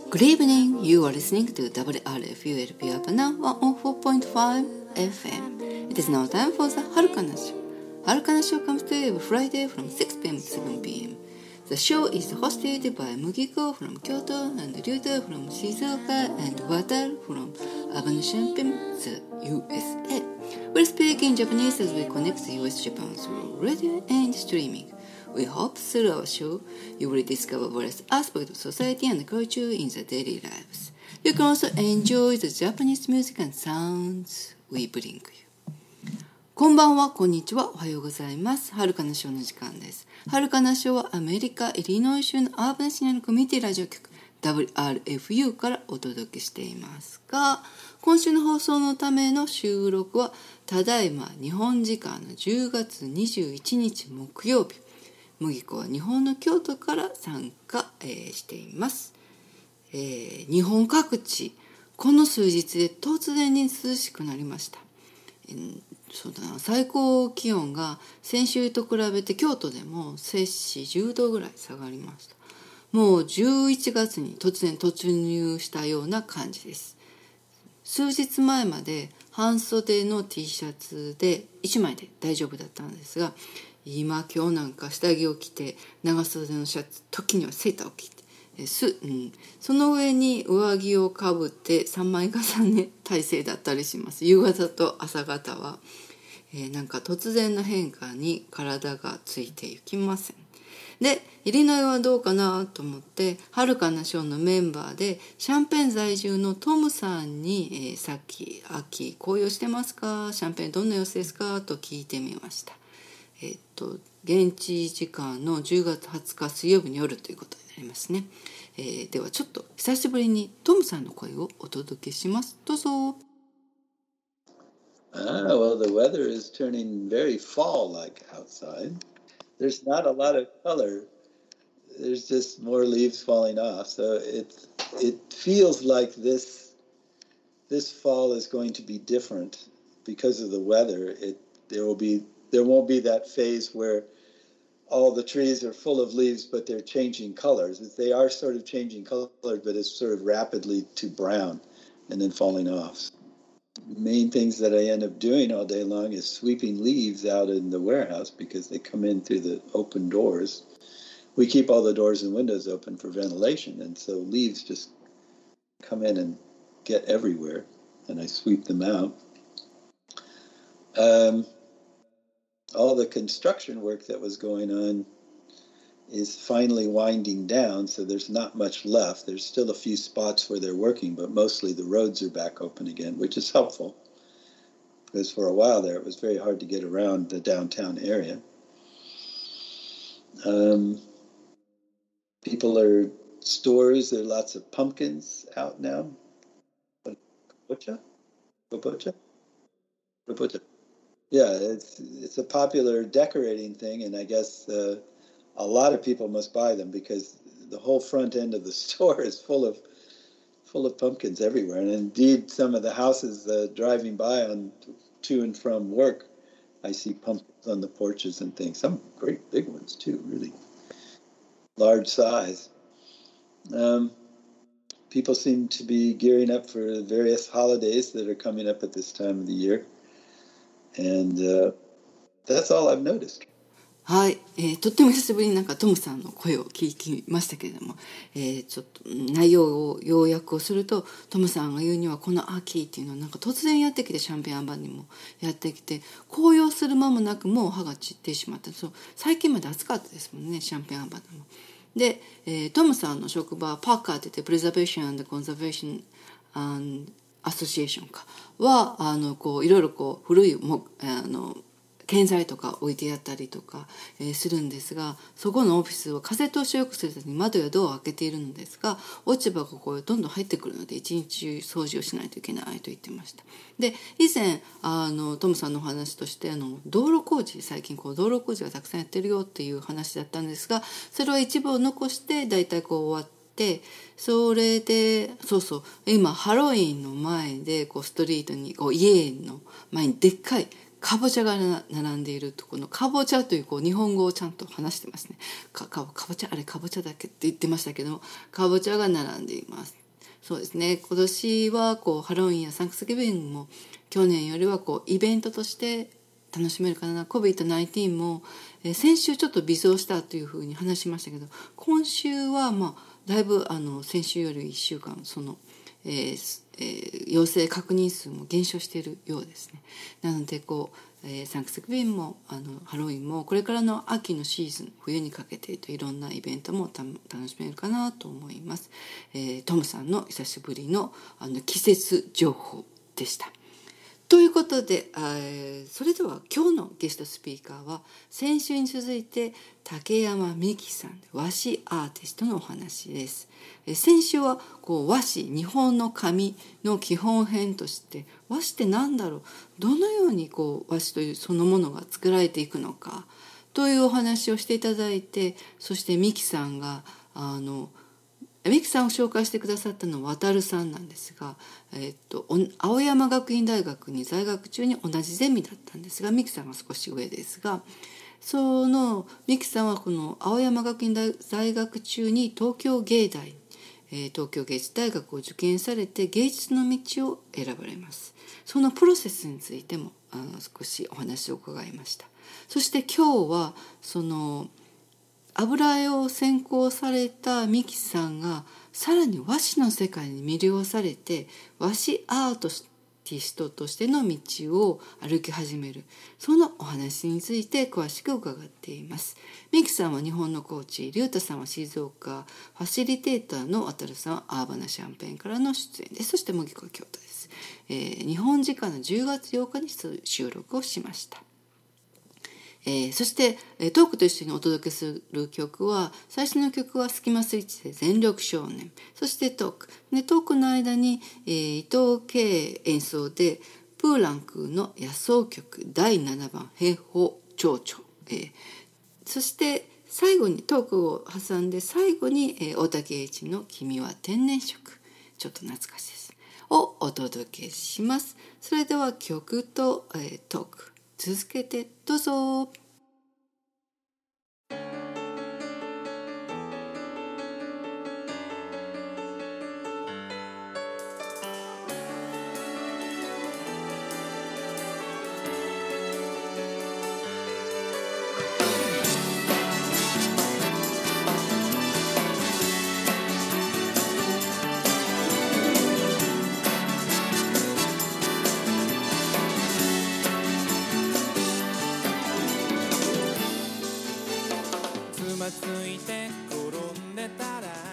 Good evening, you are listening to WRFU-LP Urbana 104.5 FM. It is now time for the Harukana Show. Harukana Show comes to you every Friday from 6 p.m. to 7 p.m. The show is hosted by Mugiko from Kyoto and Ryuta from Shizuoka and Wataru from Abano-Champaign, the USA. We'll speak in Japanese as we connect the US-Japan through radio and streaming. We hope through our show you will discover various aspects of society and culture in the daily lives. You can also enjoy the Japanese music and sounds we bring you. こんばんは、こんにちは、おはようございます。はるかなショーの時間です。はるかなショーはアメリカ・イリノイ州のアーバンシナルコミュニティラジオ局 WRFU からお届けしていますが、今週の放送のための収録はただいま日本時間の10月21日木曜日、麦子は日本の京都から参加、しています。日本各地この数日で突然に涼しくなりました。そうだな、最高気温が先週と比べて京都でも摂氏10度ぐらい下がりました。もう11月に突然突入したような感じです。数日前まで半袖の T シャツで1枚で大丈夫だったんですが、今日か下着を着て長袖のシャツ、時にはセーターを着てその上に上着をかぶって3枚重ね体勢だったりします。夕方と朝方は、突然の変化に体がついていきません。で、イリノイはどうかなと思ってはるかなショーのメンバーでシャンペーン在住のトムさんに、さっき秋紅葉してますか、シャンペーンどんな様子ですかと聞いてみました。現地時間の10月20日水曜日の夜ということになりますね。ではちょっと久しぶりにトムさんの声をお届けします。どうぞ。 Well, the weather is turning very fall-like outside. There's not a lot of color. There's just more leaves falling off. So it feels like this fall is going to be different because of the weather. There won't be that phase where all the trees are full of leaves, but they're changing colors. They are sort of changing color, but it's sort of rapidly to brown and then falling off. The main things that I end up doing all day long is sweeping leaves out in the warehouse because they come in through the open doors. We keep all the doors and windows open for ventilation, and so leaves just come in and get everywhere, and I sweep them out. All the construction work that was going on is finally winding down, so there's not much left. There's still a few spots where they're working, but mostly the roads are back open again, which is helpful, because for a while there it was very hard to get around the downtown area. Stores, there are lots of pumpkins out now. Kabocha? Yeah, it's a popular decorating thing, and I guess a lot of people must buy them because the whole front end of the store is full of pumpkins everywhere. And indeed, some of the houses driving by on to and from work, I see pumpkins on the porches and things. Some great big ones too, really large size. People seem to be gearing up for various holidays that are coming up at this time of the year.And that's all I've noticed. はい、とっても久しぶりにトムさんの声を聞きましたけれども、ちょっと内容を要約をすると、トムさんが言うにはこの秋っていうのは突然やってきて、シャンペーンアンバーにもやってきて、紅葉する間もなくもう葉が散ってしまった。最近まで暑かったですもんね、シャンペーンアンバーでも。で、トムさんの職場はパーカーって言ってプレザベーション&コンザベーションアソシエーションはいろいろ古い建材とか置いてやったりとか、するんですが、そこのオフィスは風通しを良くするために窓やドアを開けているのですが、落ち葉がどんどん入ってくるので一日掃除をしないといけないと言ってました。で、以前トムさんのお話として道路工事、最近道路工事がたくさんやってるよっていう話だったんですが、それは一部を残してだいたい終わって、それで今ハロウィーンの前でストリートに家の前にでっかいかぼちゃが並んでいると、このかぼちゃという日本語をちゃんと話してますね。かぼちゃ、あれかぼちゃだっけって言ってましたけど、かぼちゃが並んでいます。 そうですね、今年はハロウィンやサンクスギビングも去年よりはイベントとして楽しめるかな。 COVID-19 も、先週ちょっと微増したというふうに話しましたけど、今週はだいぶ先週より1週間陽性確認数も減少しているようですね。なのでサンクスギビングもハロウィンもこれからの秋のシーズン、冬にかけていろんなイベントも楽しめるかなと思います。トムさんの久しぶりの季節情報でした。ということで、それでは今日のゲストスピーカーは先週に続いて竹山美希さん、和紙アーティストのお話です。先週は和紙、日本の紙の基本編として和紙って何だろう、どのように和紙というそのものが作られていくのかというお話をしていただいて、そして美希さんが美希さんを紹介してくださったのは渡さんなんですが、青山学院大学に在学中に同じゼミだったんですが、美希さんが少し上ですが、その美希さんはこの青山学院在学中に東京芸大、東京芸術大学を受験されて芸術の道を選ばれます。そのプロセスについても少しお話を伺いました。そして今日はその油絵を専攻された美希さんがさらに和紙の世界に魅了されて和紙アーティストとしての道を歩き始める、そのお話について詳しく伺っています。美希さんは日本のコーチ、龍太さんは静岡、ファシリテーターの渡さんはアーバナシャンペーンからの出演です。そして茂木は京都です。日本時間の10月8日に収録をしました。そしてトークと一緒にお届けする曲は、最初の曲はスキマスイッチで全力少年、そしてトークの間に、伊藤圭演奏でプーランクの野草曲第7番平方蝶々、そして最後にトークを挟んで最後に、大竹栄一の君は天然色、ちょっと懐かしいですをお届けします。それでは曲と、トーク続けてどうぞ。 ついて転んでたら